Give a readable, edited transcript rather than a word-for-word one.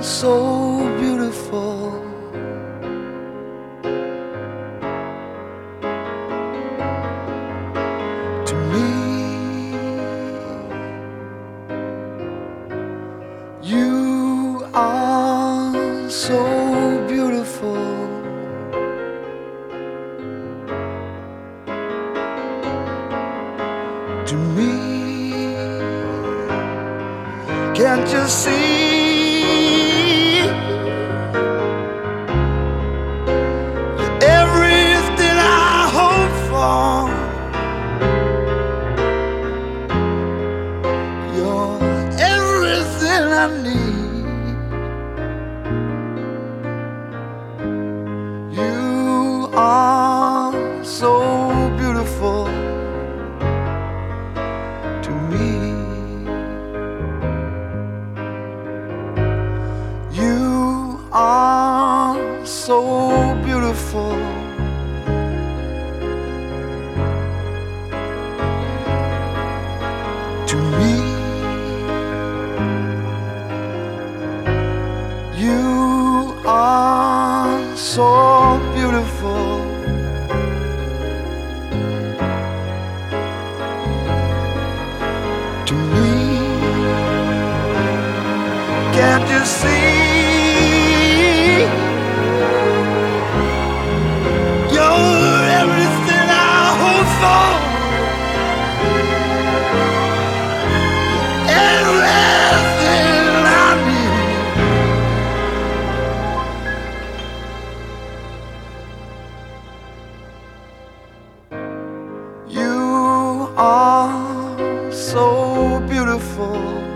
so beautiful to me. You are so beautiful to me. Can't you see? Everything I hope for, you're everything I need. You are so beautiful to me. You are so beautiful to me. You are so beautiful to me. Can't you see? You're everything I hope for, everything I need. You are so beautiful